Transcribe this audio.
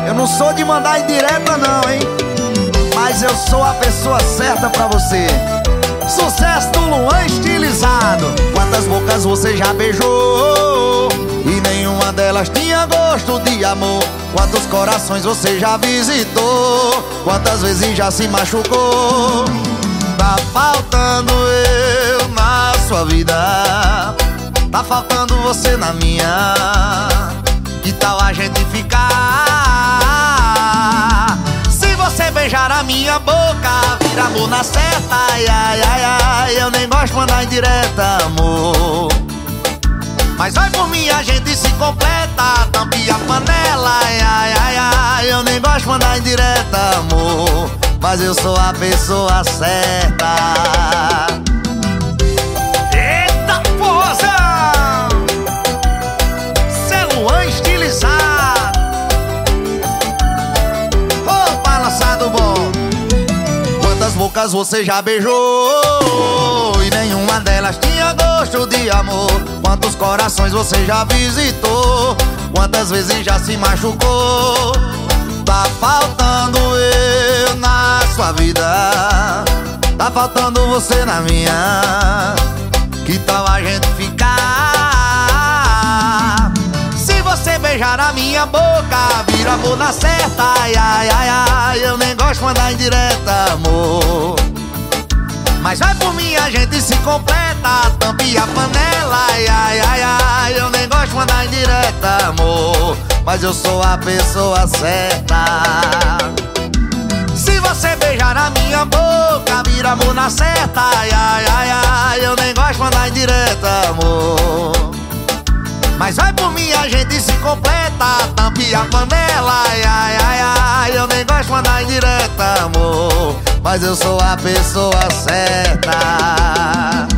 Eu não sou de mandar indireta não, hein? Mas eu sou a pessoa certa pra você. Sucesso do Luan estilizado. Quantas bocas você já beijou e nenhuma delas tinha gosto de amor? Quantos corações você já visitou? Quantas vezes já se machucou? Tá faltando eu na sua vida, tá faltando você na minha. Que tal a gente ficar? Se você beijar a minha boca, vira amor na certa. Ai, ai, ai, ai, eu nem gosto de mandar indireta, amor. Mas vai por mim, a gente se completa. Tampe a panela. Ai, ai, ai, ai, eu nem gosto de mandar indireta, amor. Mas eu sou a pessoa certa. Eita, porra! Cê é Luan estilizado. Ô, balançado bom. Quantas bocas você já beijou e nenhuma delas tinha gosto de amor? Quantos corações você já visitou? Quantas vezes já se machucou? Tá faltando eu na sua vida, tá faltando você na minha. Que tal a gente ficar? Se você beijar a minha boca, vira amor na certa. Ai, ai, ai, ai, eu nem gosto de mandar indireta, amor. Mas vai por mim, a gente se completa. Tampe a panela. Ai, ai, ai, ai, eu nem gosto de mandar indireta, amor. Mas eu sou a pessoa certa. Se você beijar a minha boca, vira amor na certa. Ai, ai, ai, ai, eu nem gosto de mandar indireta, amor. Mas vai por mim, a gente se completa. Tampe a panela. Ai, ai, ai, ai, eu nem gosto de mandar indireta, amor. Mas eu sou a pessoa certa.